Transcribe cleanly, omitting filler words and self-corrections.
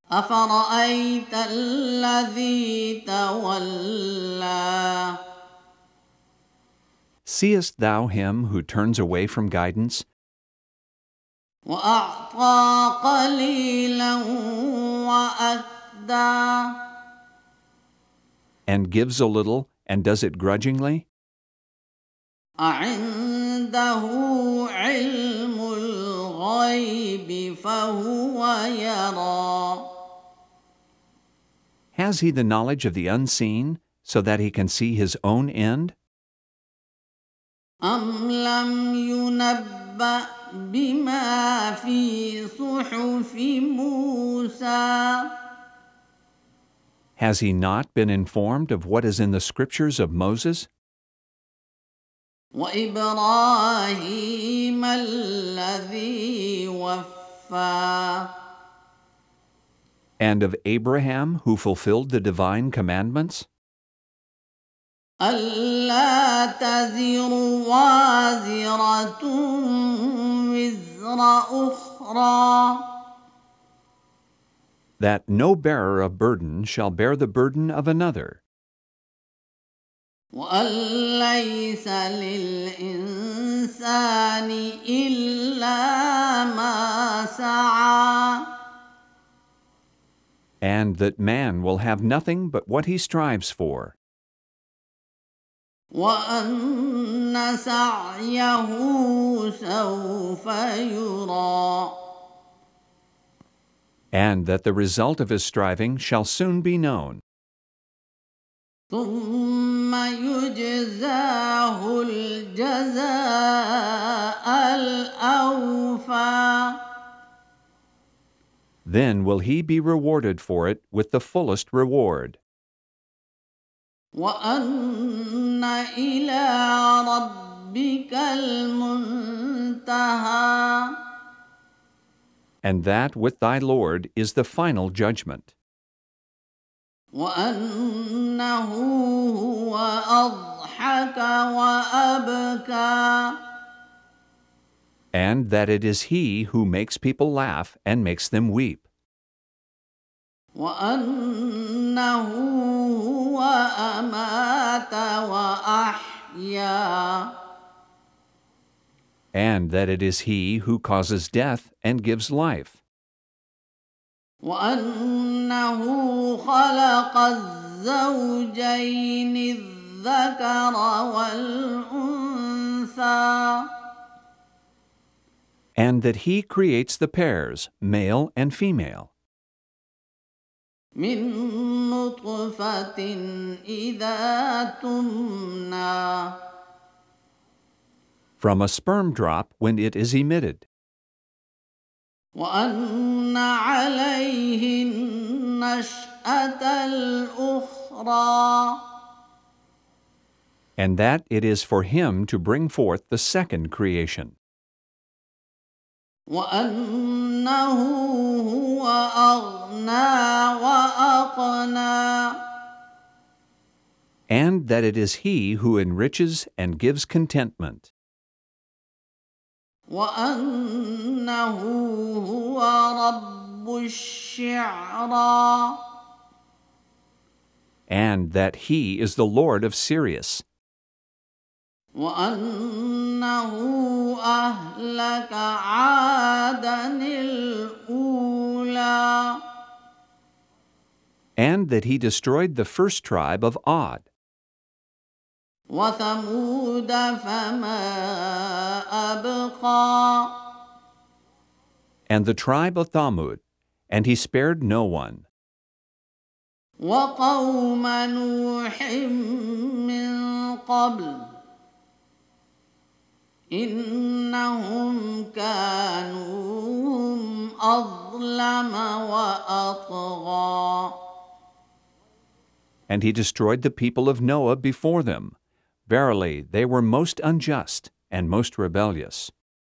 أفرأيت الذي تولى. Seest thou him who turns away from guidance? وأعطى قليلا وأكدى. And gives a little and does it grudgingly? أعنده علم الغيب فهو يرى. Has he the knowledge of the unseen so that he can see his own end? أم لم ينبأ بما في صحف موسى. Has he not been informed of what is in the scriptures of Moses? وإبراهيم الذي وفى. And of Abraham who fulfilled the divine commandments? ألا تزر وازرة وزر أخرى. That no bearer of burden shall bear the burden of another. وأن ليس للإنسان إلا ما سعى. And that man will have nothing but what he strives for. وأن سعيه سوف يرى. And that the result of his striving shall soon be known. ثم يجزاه الجزاء الأوفى. Then will he be rewarded for it with the fullest reward. وأن إلى ربك المنتهى. And that with thy Lord is the final judgment. وأنه هو أضحك وأبكى. And that it is he who makes people laugh and makes them weep. وأنه هو أمات وأحيا. And that it is he who causes death and gives life. وأنه خلق الزوجين الذكر والأنثى. And that he creates the pairs, male and female. من نطفة إذا تمنى. From a sperm drop when it is emitted. وأن عليه النشأة الأخرى. And that it is for him to bring forth the second creation. وأنه هو أغنى وأقنى. And that it is he who enriches and gives contentment. وأنه هو رب الشعرى. And that he is the Lord of Sirius. وأنه أهلك عادا الأولى. And that he destroyed the first tribe of Ad. وثمود فما أبقى. And the tribe of Thamud, and he spared no one. وقوم نوح من قبل إنهم كانوا هم أظلم وأطغى. And he destroyed the people of Noah before them. Verily, they were most unjust and most rebellious.